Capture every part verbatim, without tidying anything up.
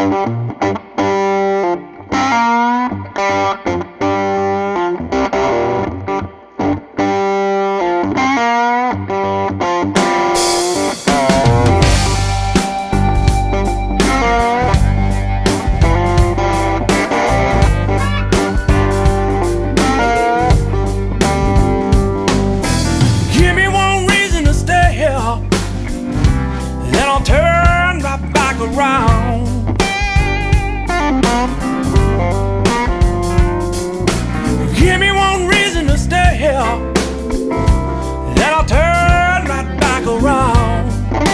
Around. Give me one reason to stay here, then I'll turn right back around.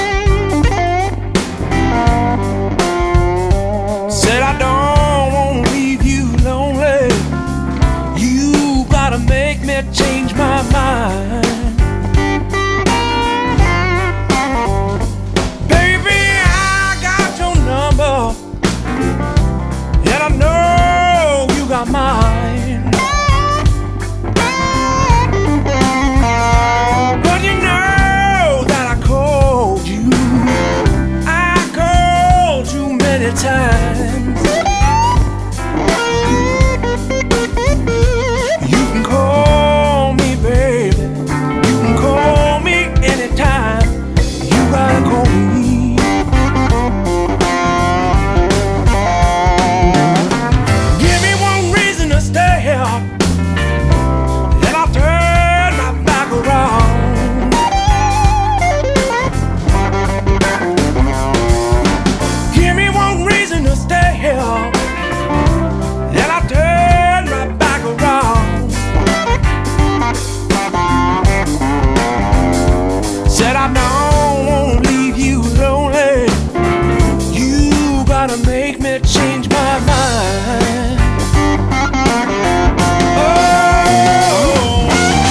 Said I don't want to leave you lonely. You gotta make me change my mind. And I know you got mine, but you know that I called you, I called you many times. You can call me, baby, you can call me anytime. You gotta call me. Said I don't want to leave you lonely. You gotta make me change my mind. Oh.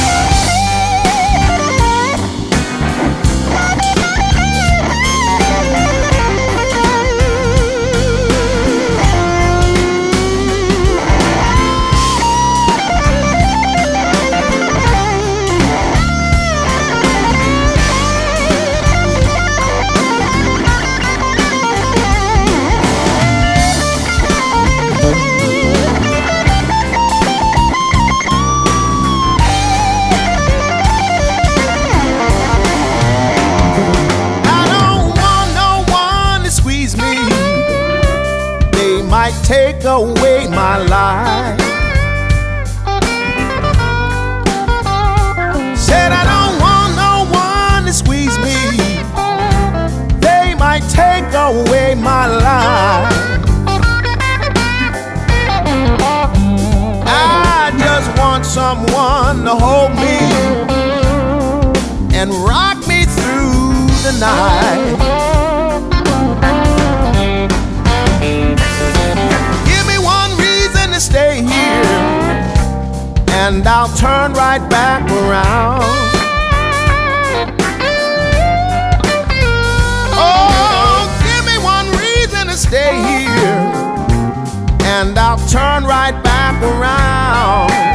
Might take away my life. Said I don't want no one to squeeze me. They might take away my life. I just want someone to hold me and rock me through the night. Stay here, and I'll turn right back around. Oh, give me one reason to stay here, and I'll turn right back around.